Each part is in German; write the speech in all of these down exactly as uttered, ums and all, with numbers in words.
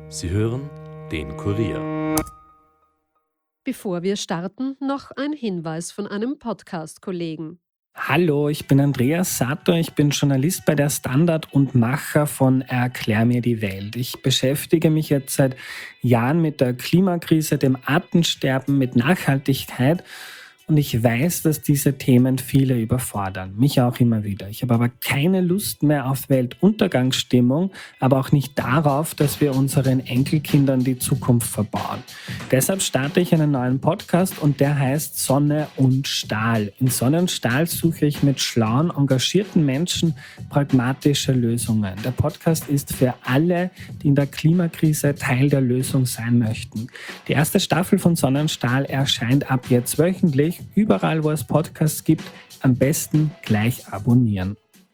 Sie hören den Kurier. Bevor wir starten, noch ein Hinweis von einem Podcast-Kollegen. Hallo, ich bin Andreas Sator, ich bin Journalist bei der Standard und Macher von Erklär mir die Welt. Ich beschäftige mich jetzt seit Jahren mit der Klimakrise, dem Artensterben, mit Nachhaltigkeit. Und ich weiß, dass diese Themen viele überfordern, mich auch immer wieder. Ich habe aber keine Lust mehr auf Weltuntergangsstimmung, aber auch nicht darauf, dass wir unseren Enkelkindern die Zukunft verbauen. Deshalb starte ich einen neuen Podcast und der heißt Sonne und Stahl. In Sonne und Stahl suche ich mit schlauen, engagierten Menschen pragmatische Lösungen. Der Podcast ist für alle, die in der Klimakrise Teil der Lösung sein möchten. Die erste Staffel von Sonne und Stahl erscheint ab jetzt wöchentlich. Überall, wo es Podcasts gibt, am besten gleich abonnieren.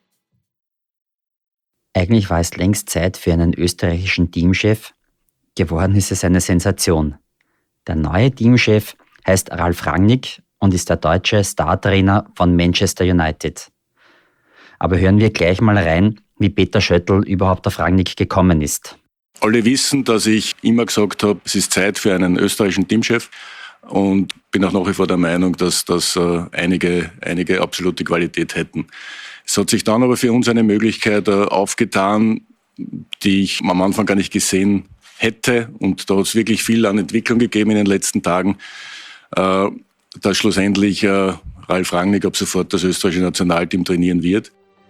Eigentlich war es längst Zeit für einen österreichischen Teamchef. Geworden ist es eine Sensation. Der neue Teamchef heißt Ralf Rangnick und ist der deutsche Startrainer von Manchester United. Aber hören wir gleich mal rein, wie Peter Schöttl überhaupt auf Rangnick gekommen ist. Alle wissen, dass ich immer gesagt habe, es ist Zeit für einen österreichischen Teamchef. Und bin auch nach wie vor der Meinung, dass das äh, einige, einige absolute Qualität hätten. Es hat sich dann aber für uns eine Möglichkeit äh, aufgetan, die ich am Anfang gar nicht gesehen hätte. Und da hat es wirklich viel an Entwicklung gegeben in den letzten Tagen, äh, dass schlussendlich äh, Ralf Rangnick ab sofort das österreichische Nationalteam trainieren wird.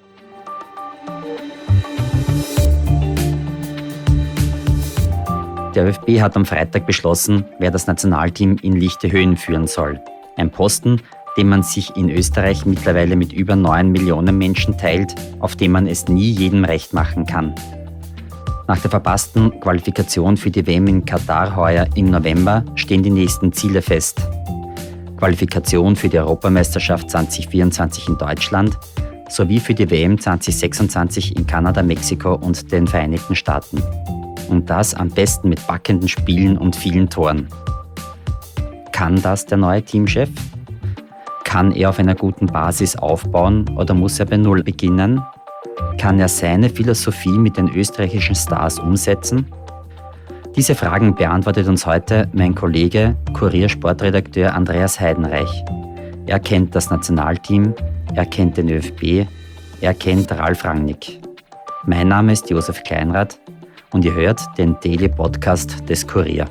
Der ÖFB hat am Freitag beschlossen, wer das Nationalteam in lichte Höhen führen soll. Ein Posten, den man sich in Österreich mittlerweile mit über neun Millionen Menschen teilt, auf dem man es nie jedem recht machen kann. Nach der verpassten Qualifikation für die W M in Katar heuer im November stehen die nächsten Ziele fest. Qualifikation für die Europameisterschaft zwanzig vierundzwanzig in Deutschland sowie für die W M zwanzig sechsundzwanzig in Kanada, Mexiko und den Vereinigten Staaten. Und das am besten mit packenden Spielen und vielen Toren. Kann das der neue Teamchef? Kann er auf einer guten Basis aufbauen oder muss er bei Null beginnen? Kann er seine Philosophie mit den österreichischen Stars umsetzen? Diese Fragen beantwortet uns heute mein Kollege, Kurier-Sportredakteur Andreas Heidenreich. Er kennt das Nationalteam, er kennt den ÖFB, er kennt Ralf Rangnick. Mein Name ist Josef Kleinrath. Und ihr hört den Daily Podcast des Kurier.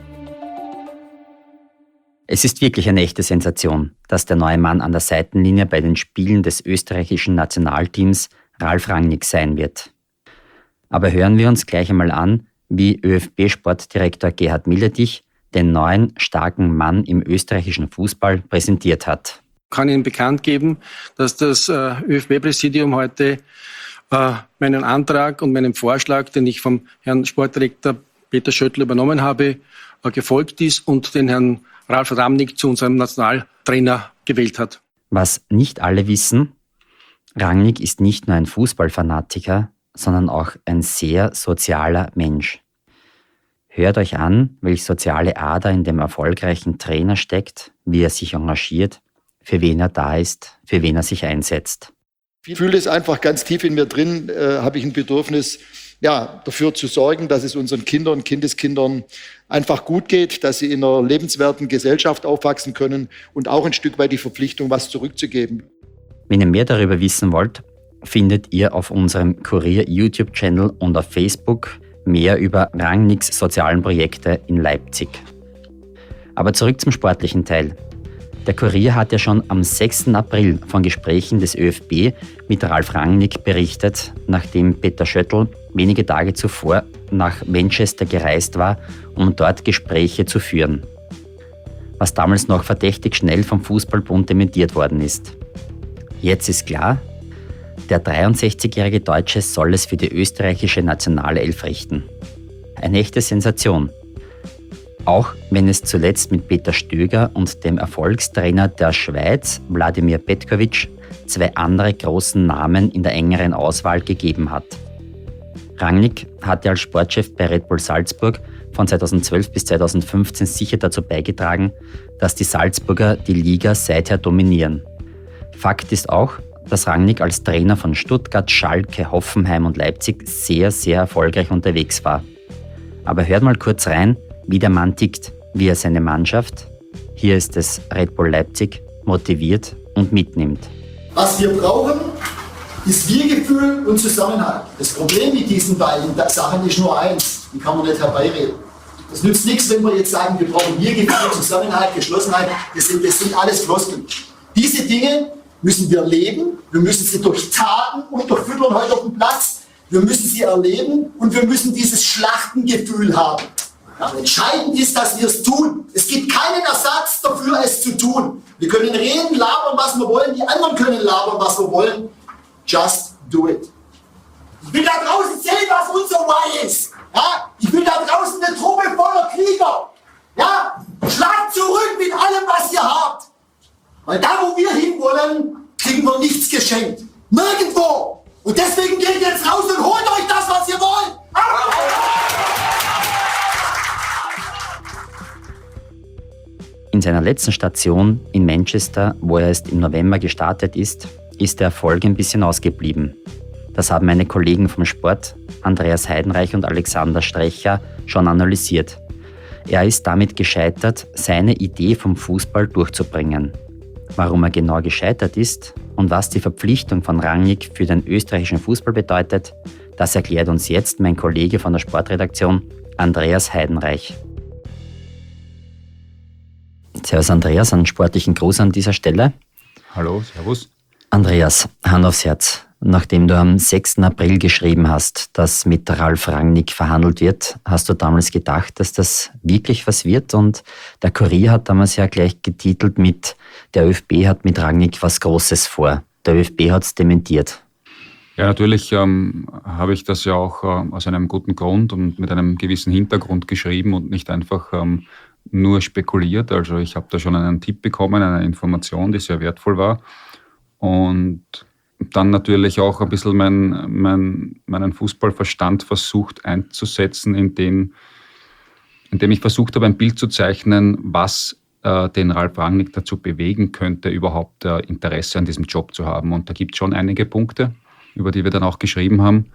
Es ist wirklich eine echte Sensation, dass der neue Mann an der Seitenlinie bei den Spielen des österreichischen Nationalteams Ralf Rangnick sein wird. Aber hören wir uns gleich einmal an, wie ÖFB-Sportdirektor Gerhard Milletich den neuen, starken Mann im österreichischen Fußball präsentiert hat. Ich kann Ihnen bekannt geben, dass das ÖFB-Präsidium heute meinen Antrag und meinen Vorschlag, den ich vom Herrn Sportdirektor Peter Schöttl übernommen habe, gefolgt ist und den Herrn Ralf Rangnick zu unserem Nationaltrainer gewählt hat. Was nicht alle wissen, Rangnick ist nicht nur ein Fußballfanatiker, sondern auch ein sehr sozialer Mensch. Hört euch an, welche soziale Ader in dem erfolgreichen Trainer steckt, wie er sich engagiert, für wen er da ist, für wen er sich einsetzt. Ich fühle es einfach ganz tief in mir drin, äh, habe ich ein Bedürfnis, ja, dafür zu sorgen, dass es unseren Kindern, Kindeskindern einfach gut geht, dass sie in einer lebenswerten Gesellschaft aufwachsen können und auch ein Stück weit die Verpflichtung, was zurückzugeben. Wenn ihr mehr darüber wissen wollt, findet ihr auf unserem Kurier-YouTube-Channel und auf Facebook mehr über Rangnicks sozialen Projekte in Leipzig. Aber zurück zum sportlichen Teil. Der Kurier hat ja schon am sechsten April von Gesprächen des ÖFB mit Ralf Rangnick berichtet, nachdem Peter Schöttl wenige Tage zuvor nach Manchester gereist war, um dort Gespräche zu führen. Was damals noch verdächtig schnell vom Fußballbund dementiert worden ist. Jetzt ist klar, der dreiundsechzigjährige Deutsche soll es für die österreichische Nationalelf richten. Eine echte Sensation. Auch wenn es zuletzt mit Peter Stöger und dem Erfolgstrainer der Schweiz, Wladimir Petkovic, zwei andere großen Namen in der engeren Auswahl gegeben hat. Rangnick hatte als Sportchef bei Red Bull Salzburg von zweitausendzwölf bis zweitausendfünfzehn sicher dazu beigetragen, dass die Salzburger die Liga seither dominieren. Fakt ist auch, dass Rangnick als Trainer von Stuttgart, Schalke, Hoffenheim und Leipzig sehr, sehr erfolgreich unterwegs war. Aber hört mal kurz rein, wie der Mann tickt, wie er seine Mannschaft, hier ist es Red Bull Leipzig, motiviert und mitnimmt. Was wir brauchen, ist Wir-Gefühl und Zusammenhalt. Das Problem mit diesen beiden Sachen ist nur eins, die kann man nicht herbeireden. Es nützt nichts, wenn wir jetzt sagen, wir brauchen Wir-Gefühl, Zusammenhalt, Geschlossenheit. Das sind, das sind alles Floskeln. Diese Dinge müssen wir leben, wir müssen sie durch Taten unterfüttern heute auf dem Platz. Wir müssen sie erleben und wir müssen dieses Schlachtengefühl haben. Ja, entscheidend ist, dass wir es tun. Es gibt keinen Ersatz dafür, es zu tun. Wir können reden, labern, was wir wollen. Die anderen können labern, was wir wollen. Just do it. Ich will da draußen sehen, was unser Why ist. Ja? Ich will da draußen eine Truppe voller Krieger. Ja? Schlagt zurück mit allem, was ihr habt. Weil da, wo wir hinwollen, kriegen wir nichts geschenkt. Nirgendwo. Und deswegen geht jetzt raus und holt euch das, was ihr wollt. In seiner letzten Station in Manchester, wo er erst im November gestartet ist, ist der Erfolg ein bisschen ausgeblieben. Das haben meine Kollegen vom Sport, Andreas Heidenreich und Alexander Strecher, schon analysiert. Er ist damit gescheitert, seine Idee vom Fußball durchzubringen. Warum er genau gescheitert ist und was die Verpflichtung von Rangnick für den österreichischen Fußball bedeutet, das erklärt uns jetzt mein Kollege von der Sportredaktion, Andreas Heidenreich. Servus Andreas, einen sportlichen Gruß an dieser Stelle. Hallo, servus. Andreas, Hand aufs Herz. Nachdem du am sechsten April geschrieben hast, dass mit Ralf Rangnick verhandelt wird, hast du damals gedacht, dass das wirklich was wird? Und der Kurier hat damals ja gleich getitelt mit „Der ÖFB hat mit Rangnick was Großes vor". Der ÖFB hat es dementiert. Ja, natürlich ähm, habe ich das ja auch äh, aus einem guten Grund und mit einem gewissen Hintergrund geschrieben und nicht einfach ähm, nur spekuliert. Also ich habe da schon einen Tipp bekommen, eine Information, die sehr wertvoll war. Und dann natürlich auch ein bisschen mein, mein, meinen Fußballverstand versucht einzusetzen, indem, indem ich versucht habe, ein Bild zu zeichnen, was äh, den Ralf Rangnick dazu bewegen könnte, überhaupt äh, Interesse an diesem Job zu haben. Und da gibt es schon einige Punkte, über die wir dann auch geschrieben haben.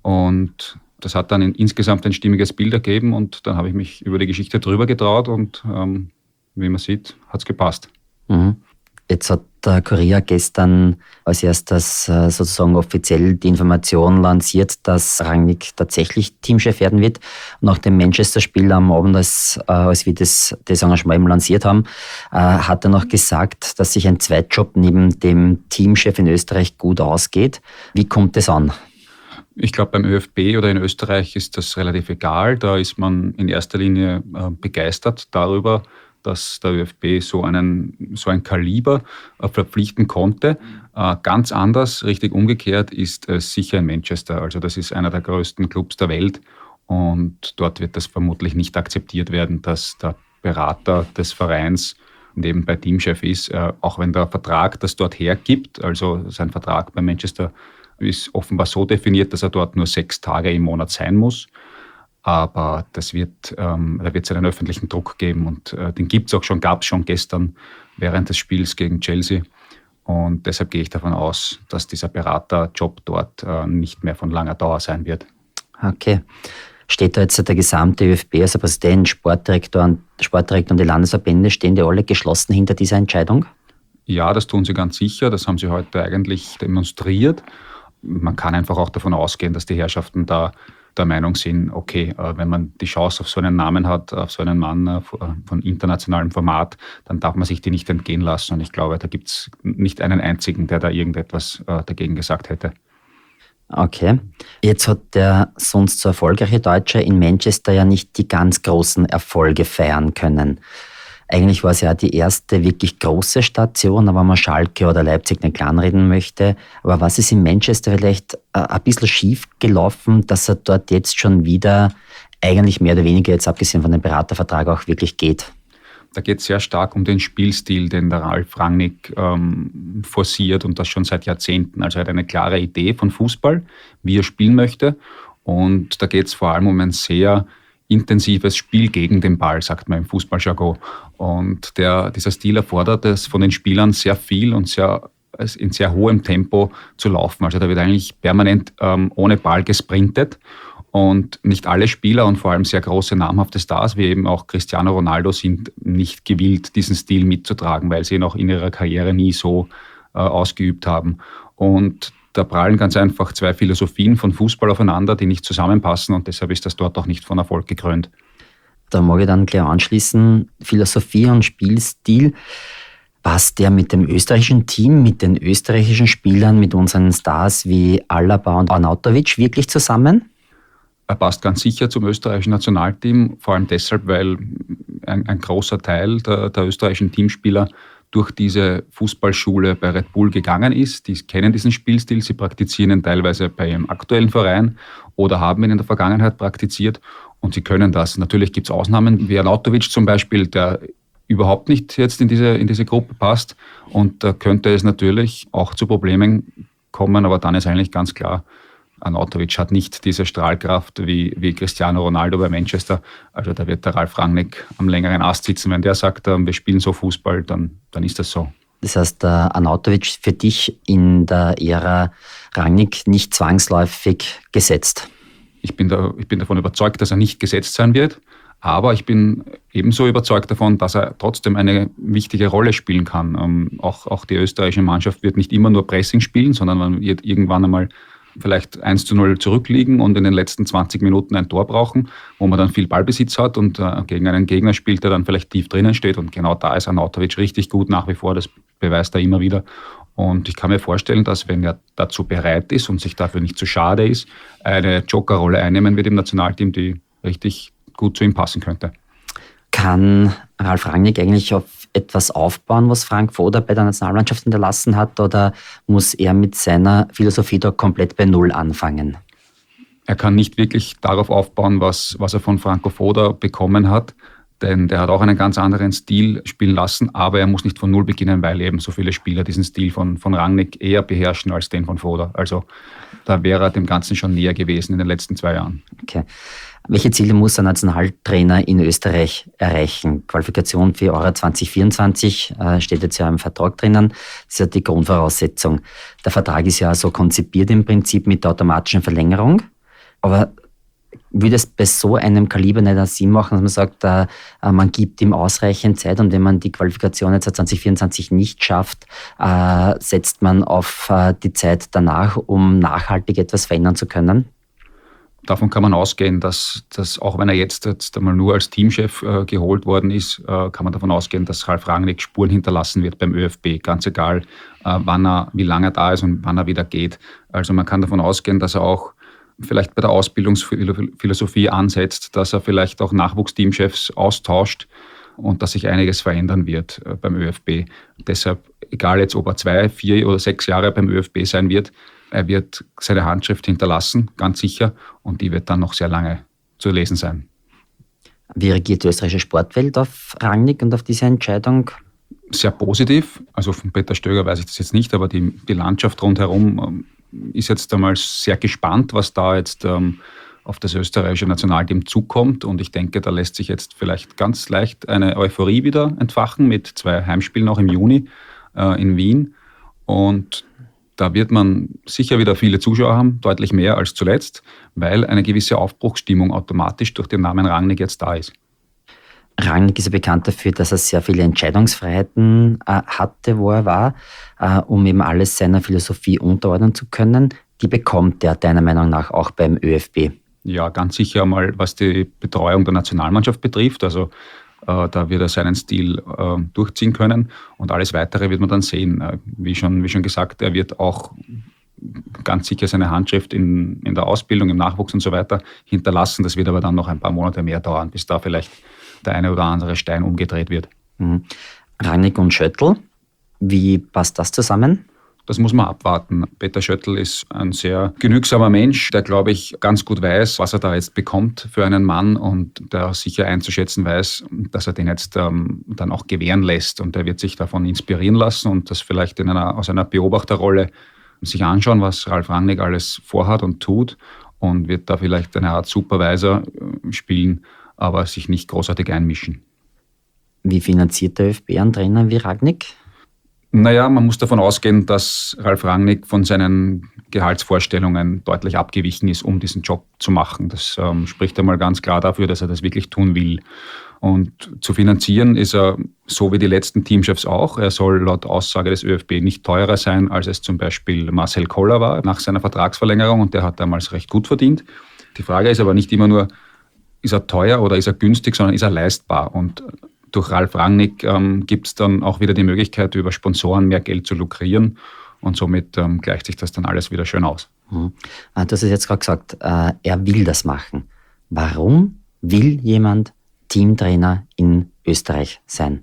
Und das hat dann in, insgesamt ein stimmiges Bild ergeben und dann habe ich mich über die Geschichte drüber getraut und ähm, wie man sieht, hat es gepasst. Mhm. Jetzt hat der Kurier gestern als erstes sozusagen offiziell die Information lanciert, dass Rangnick tatsächlich Teamchef werden wird. Nach dem Manchester-Spiel am Abend, als, als wir das, das Engagement lanciert haben, hat er noch gesagt, dass sich ein Zweitjob neben dem Teamchef in Österreich gut ausgeht. Wie kommt es an? Ich glaube, beim ÖFB oder in Österreich ist das relativ egal. Da ist man in erster Linie begeistert darüber, dass der ÖFB so, einen, so ein Kaliber äh, verpflichten konnte. Äh, ganz anders, richtig umgekehrt, ist es sicher in Manchester. Also das ist einer der größten Clubs der Welt und dort wird das vermutlich nicht akzeptiert werden, dass der Berater des Vereins nebenbei Teamchef ist, äh, auch wenn der Vertrag das dort hergibt. Also sein Vertrag bei Manchester ist offenbar so definiert, dass er dort nur sechs Tage im Monat sein muss. Aber das wird, ähm, da wird es einen öffentlichen Druck geben und äh, den gibt es auch schon, gab es schon gestern während des Spiels gegen Chelsea. Und deshalb gehe ich davon aus, dass dieser Beraterjob dort äh, nicht mehr von langer Dauer sein wird. Okay. Steht da jetzt der gesamte ÖFB, also Präsident, Sportdirektor und, Sportdirektor und die Landesverbände, stehen die alle geschlossen hinter dieser Entscheidung? Ja, das tun sie ganz sicher. Das haben sie heute eigentlich demonstriert. Man kann einfach auch davon ausgehen, dass die Herrschaften da der Meinung sind, okay, wenn man die Chance auf so einen Namen hat, auf so einen Mann von internationalem Format, dann darf man sich die nicht entgehen lassen. Und ich glaube, da gibt es nicht einen einzigen, der da irgendetwas dagegen gesagt hätte. Okay. Jetzt hat der sonst so erfolgreiche Deutsche in Manchester ja nicht die ganz großen Erfolge feiern können. Eigentlich war es ja die erste wirklich große Station, aber wenn man Schalke oder Leipzig nicht kleinreden möchte. Aber was ist in Manchester vielleicht ein bisschen schief gelaufen, dass er dort jetzt schon wieder eigentlich mehr oder weniger, jetzt abgesehen von dem Beratervertrag, auch wirklich geht? Da geht es sehr stark um den Spielstil, den der Ralf Rangnick ähm, forciert und das schon seit Jahrzehnten. Also er hat eine klare Idee von Fußball, wie er spielen möchte. Und da geht es vor allem um ein sehr intensives Spiel gegen den Ball, sagt man im Fußballjargon. Und der, dieser Stil erfordert es von den Spielern sehr viel und sehr, in sehr hohem Tempo zu laufen. Also da wird eigentlich permanent ähm, ohne Ball gesprintet. Und nicht alle Spieler und vor allem sehr große, namhafte Stars, wie eben auch Cristiano Ronaldo, sind nicht gewillt, diesen Stil mitzutragen, weil sie ihn auch in ihrer Karriere nie so äh, ausgeübt haben. Und da prallen ganz einfach zwei Philosophien von Fußball aufeinander, die nicht zusammenpassen, und deshalb ist das dort auch nicht von Erfolg gekrönt. Da mag ich dann gleich anschließen, Philosophie und Spielstil. Passt der mit dem österreichischen Team, mit den österreichischen Spielern, mit unseren Stars wie Alaba und Arnautovic wirklich zusammen? Er passt ganz sicher zum österreichischen Nationalteam, vor allem deshalb, weil ein, ein großer Teil der, der österreichischen Teamspieler durch diese Fußballschule bei Red Bull gegangen ist. Die kennen diesen Spielstil, sie praktizieren ihn teilweise bei ihrem aktuellen Verein oder haben ihn in der Vergangenheit praktiziert, und sie können das. Natürlich gibt es Ausnahmen, wie Arnautovic zum Beispiel, der überhaupt nicht jetzt in diese, in diese Gruppe passt, und da könnte es natürlich auch zu Problemen kommen, aber dann ist eigentlich ganz klar, Arnautovic hat nicht diese Strahlkraft wie, wie Cristiano Ronaldo bei Manchester. Also da wird der Ralf Rangnick am längeren Ast sitzen. Wenn der sagt, wir spielen so Fußball, dann, dann ist das so. Das heißt, der Arnautovic für dich in der Ära Rangnick nicht zwangsläufig gesetzt? Ich bin, da, ich bin davon überzeugt, dass er nicht gesetzt sein wird. Aber ich bin ebenso überzeugt davon, dass er trotzdem eine wichtige Rolle spielen kann. Ähm, auch, auch die österreichische Mannschaft wird nicht immer nur Pressing spielen, sondern man wird irgendwann einmal vielleicht eins zu null zurückliegen und in den letzten zwanzig Minuten ein Tor brauchen, wo man dann viel Ballbesitz hat und äh, gegen einen Gegner spielt, der dann vielleicht tief drinnen steht. Und genau da ist Arnautovic richtig gut nach wie vor, das beweist er immer wieder. Und ich kann mir vorstellen, dass, wenn er dazu bereit ist und sich dafür nicht zu schade ist, eine Jokerrolle einnehmen wird im Nationalteam, die richtig gut zu ihm passen könnte. Kann Ralf Rangnick eigentlich auf etwas aufbauen, was Frank Foda bei der Nationalmannschaft hinterlassen hat, oder muss er mit seiner Philosophie da komplett bei Null anfangen? Er kann nicht wirklich darauf aufbauen, was, was er von Franco Foda bekommen hat, denn der hat auch einen ganz anderen Stil spielen lassen, aber er muss nicht von Null beginnen, weil eben so viele Spieler diesen Stil von, von Rangnick eher beherrschen als den von Foda. Also da wäre er dem Ganzen schon näher gewesen in den letzten zwei Jahren. Okay. Welche Ziele muss ein Nationaltrainer in Österreich erreichen? Qualifikation für Euro zwanzig vierundzwanzig äh, steht jetzt ja im Vertrag drinnen. Das ist ja die Grundvoraussetzung. Der Vertrag ist ja so konzipiert im Prinzip mit der automatischen Verlängerung. Aber würde es bei so einem Kaliber nicht Sinn machen, dass man sagt, äh, man gibt ihm ausreichend Zeit, und wenn man die Qualifikation jetzt zwanzig vierundzwanzig nicht schafft, äh, setzt man auf äh, die Zeit danach, um nachhaltig etwas verändern zu können? Davon kann man ausgehen, dass, dass auch wenn er jetzt, jetzt einmal nur als Teamchef äh, geholt worden ist, äh, kann man davon ausgehen, dass Ralf Rangnick Spuren hinterlassen wird beim ÖFB. Ganz egal, äh, wann er, wie lange er da ist und wann er wieder geht. Also man kann davon ausgehen, dass er auch vielleicht bei der Ausbildungsphilosophie ansetzt, dass er vielleicht auch Nachwuchsteamchefs austauscht und dass sich einiges verändern wird äh, beim ÖFB. Deshalb, egal jetzt, ob er zwei, vier oder sechs Jahre beim ÖFB sein wird, er wird seine Handschrift hinterlassen, ganz sicher, und die wird dann noch sehr lange zu lesen sein. Wie reagiert die österreichische Sportwelt auf Rangnick und auf diese Entscheidung? Sehr positiv. Also von Peter Stöger weiß ich das jetzt nicht, aber die, die Landschaft rundherum ähm, ist jetzt einmal sehr gespannt, was da jetzt ähm, auf das österreichische Nationalteam zukommt. Und ich denke, da lässt sich jetzt vielleicht ganz leicht eine Euphorie wieder entfachen mit zwei Heimspielen auch im Juni äh, in Wien. Und da wird man sicher wieder viele Zuschauer haben, deutlich mehr als zuletzt, weil eine gewisse Aufbruchsstimmung automatisch durch den Namen Rangnick jetzt da ist. Rangnick ist ja bekannt dafür, dass er sehr viele Entscheidungsfreiheiten äh, hatte, wo er war, äh, um eben alles seiner Philosophie unterordnen zu können. Die bekommt er deiner Meinung nach auch beim ÖFB? Ja, ganz sicher einmal, was die Betreuung der Nationalmannschaft betrifft. Also äh, da wird er seinen Stil äh, durchziehen können, und alles Weitere wird man dann sehen. Äh, wie schon, wie schon gesagt, er wird auch ganz sicher seine Handschrift in, in der Ausbildung, im Nachwuchs und so weiter hinterlassen. Das wird aber dann noch ein paar Monate mehr dauern, bis da vielleicht der eine oder andere Stein umgedreht wird. Mhm. Rangnick und Schöttl, wie passt das zusammen? Das muss man abwarten. Peter Schöttl ist ein sehr genügsamer Mensch, der, glaube ich, ganz gut weiß, was er da jetzt bekommt für einen Mann, und der sicher einzuschätzen weiß, dass er den jetzt ähm, dann auch gewähren lässt. Und er wird sich davon inspirieren lassen und das vielleicht in einer, aus einer Beobachterrolle sich anschauen, was Ralf Rangnick alles vorhat und tut, und wird da vielleicht eine Art Supervisor spielen, aber sich nicht großartig einmischen. Wie finanziert der ÖFB einen Trainer wie Rangnick? Naja, man muss davon ausgehen, dass Ralf Rangnick von seinen Gehaltsvorstellungen deutlich abgewichen ist, um diesen Job zu machen. Das ähm, spricht einmal ganz klar dafür, dass er das wirklich tun will. Und zu finanzieren ist er, so wie die letzten Teamchefs auch, er soll laut Aussage des ÖFB nicht teurer sein, als es zum Beispiel Marcel Koller war nach seiner Vertragsverlängerung, und der hat damals recht gut verdient. Die Frage ist aber nicht immer nur, ist er teuer oder ist er günstig, sondern ist er leistbar. Und durch Ralf Rangnick ähm, gibt es dann auch wieder die Möglichkeit, über Sponsoren mehr Geld zu lukrieren, und somit ähm, gleicht sich das dann alles wieder schön aus. Mhm. Du hast es jetzt gerade gesagt, äh, er will das machen. Warum will jemand Teamtrainer in Österreich sein?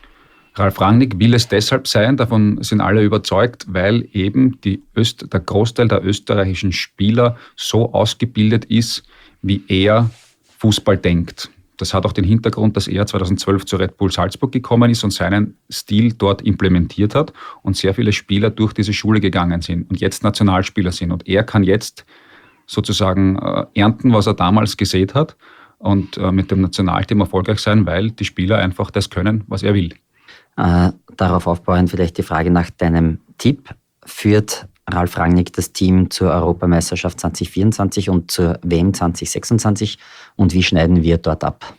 Ralf Rangnick will es deshalb sein, davon sind alle überzeugt, weil eben die Öst- der Großteil der österreichischen Spieler so ausgebildet ist, wie er Fußball denkt. Das hat auch den Hintergrund, dass er zweitausendzwölf zu Red Bull Salzburg gekommen ist und seinen Stil dort implementiert hat und sehr viele Spieler durch diese Schule gegangen sind und jetzt Nationalspieler sind. Und er kann jetzt sozusagen äh, ernten, was er damals gesät hat, und äh, mit dem Nationalteam erfolgreich sein, weil die Spieler einfach das können, was er will. Äh, darauf aufbauend vielleicht die Frage nach deinem Tipp. Führt Ralf Rangnick das Team zur Europameisterschaft zwanzig vierundzwanzig und zur W M zwanzig sechsundzwanzig, und wie schneiden wir dort ab?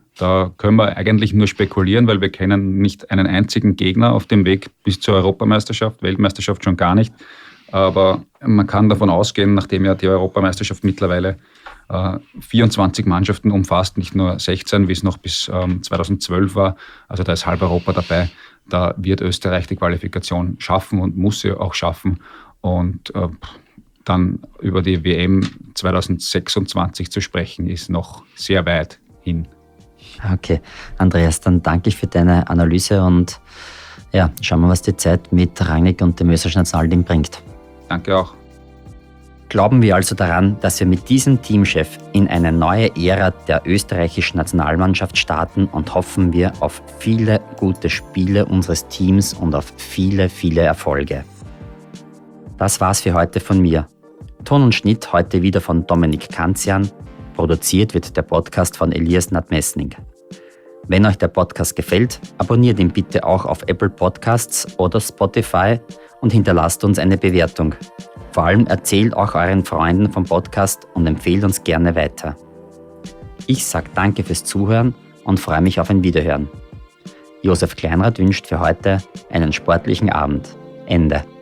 Da können wir eigentlich nur spekulieren, weil wir kennen nicht einen einzigen Gegner auf dem Weg bis zur Europameisterschaft, Weltmeisterschaft schon gar nicht. Aber man kann davon ausgehen, nachdem ja die Europameisterschaft mittlerweile äh, vierundzwanzig Mannschaften umfasst, nicht nur sechzehn, wie es noch bis ähm, zweitausendzwölf war, also da ist halb Europa dabei, da wird Österreich die Qualifikation schaffen und muss sie auch schaffen. Und äh, dann über die W M zwanzig sechsundzwanzig zu sprechen, ist noch sehr weit hin. Okay, Andreas, dann danke ich für deine Analyse und ja, schauen wir, was die Zeit mit Rangnick und dem österreichischen Nationalteam bringt. Danke auch. Glauben wir also daran, dass wir mit diesem Teamchef in eine neue Ära der österreichischen Nationalmannschaft starten, und hoffen wir auf viele gute Spiele unseres Teams und auf viele, viele Erfolge. Das war's für heute von mir. Ton und Schnitt heute wieder von Dominik Kanzian. Produziert wird der Podcast von Elias Nadmesning. Wenn euch der Podcast gefällt, abonniert ihn bitte auch auf Apple Podcasts oder Spotify und hinterlasst uns eine Bewertung. Vor allem erzählt auch euren Freunden vom Podcast und empfehlt uns gerne weiter. Ich sage danke fürs Zuhören und freue mich auf ein Wiederhören. Josef Kleinrath wünscht für heute einen sportlichen Abend. Ende.